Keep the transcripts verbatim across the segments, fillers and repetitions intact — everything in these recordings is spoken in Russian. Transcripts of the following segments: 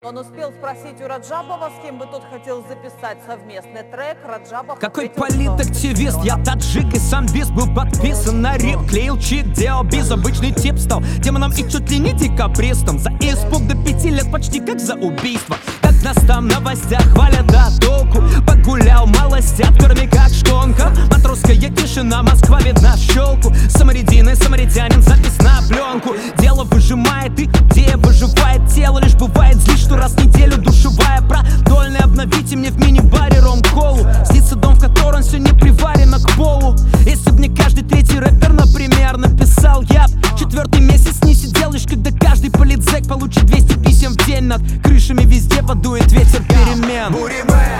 Он успел спросить у Раджабова, с кем бы тот хотел записать совместный трек. Раджабов Какой ответил, политактивист, что... я таджик и сам без был подписан на реп. Клеил чит, делал без, обычный тип стал демоном и чуть ли не декабристом. За испуг до пяти лет почти как за убийство. Как нас там в новостях хвалят до толку. Погулял малостят, кроме как шконка. Матросская тишина, Москва видна в щелку. Самарядин и самаритянин, запись на пленку. Дело выжимает и идея выживает. Тело лишь бывает злит, что раз в неделю душевая. Продольный обновите мне в мини-баре ром-колу. Снится дом, в котором все не приварено к полу. Если б мне каждый третий рэпер, например, написал, я б четвертый месяц не сидел, лишь когда каждый политзек получит двести писем в день. Над крышами везде подует ветер перемен. Буриме,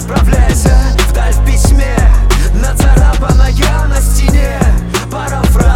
отправляйся вдаль в письме, нацарапанная на стене парафраз.